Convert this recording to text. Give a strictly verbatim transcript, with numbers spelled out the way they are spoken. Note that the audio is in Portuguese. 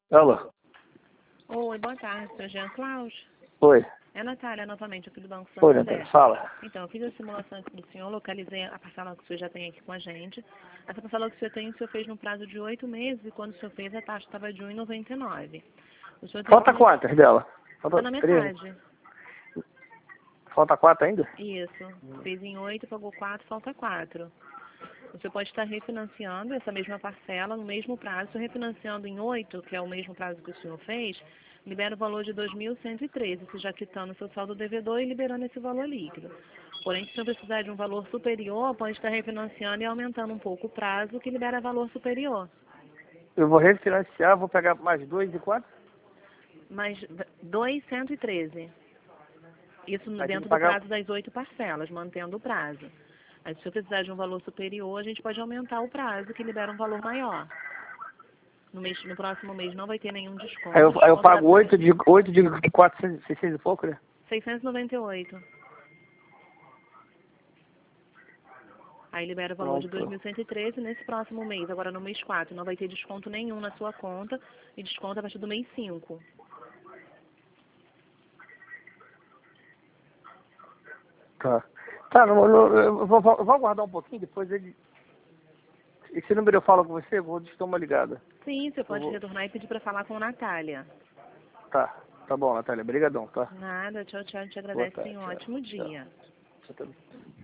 Alô? Oi, boa tarde, senhor Jean Cláudio. Oi. É a Natália, novamente, aqui do Banco Oi, Santander. Natália, fala. Então, eu fiz a simulação aqui do senhor, localizei a parcela que o senhor já tem aqui com a gente. Essa parcela que o senhor tem, o senhor fez no prazo de oito meses e quando o senhor fez, a taxa estava de um vírgula noventa e nove. O senhor tem Falta como... quantas dela? Falta Está na três. metade. Falta quatro ainda? Isso. Fez em oito, pagou quatro, falta quatro. O senhor pode estar refinanciando essa mesma parcela no mesmo prazo. Se refinanciando em oito, que é o mesmo prazo que o senhor fez, libera o valor de dois mil cento e treze, você já quitando o seu saldo devedor e liberando esse valor líquido. Porém, se o senhor precisar de um valor superior, pode estar refinanciando e aumentando um pouco o prazo, que libera valor superior. Eu vou refinanciar, vou pegar mais dois e quanto? Mas dois mil cento e treze. Isso Aí tem dentro que do pagar... prazo das oito parcelas, mantendo o prazo. Aí, se o senhor precisar de um valor superior, a gente pode aumentar o prazo, que libera um valor maior. No, mês, no próximo mês não vai ter nenhum desconto. Aí eu, aí eu Desconto da- pago oito de, oito de quatrocentos, seiscentos e pouco, né? seiscentos e noventa e oito. Aí libera o valor de dois Pronto. mil cento e treze nesse próximo mês. Agora no mês quatro não vai ter desconto nenhum na sua conta e desconto a partir do mês cinco. Tá. Tá, não, não, eu vou, vou vou aguardar um pouquinho, depois ele... Esse número eu falo com você, eu vou dar uma ligada. Sim, você Eu pode vou... retornar e pedir para falar com a Natália. Tá, tá bom, Natália. Obrigadão, tá? Nada, tchau, tchau. A gente Boa agradece. tarde, Tenha um tchau. ótimo Tchau. dia. Você também.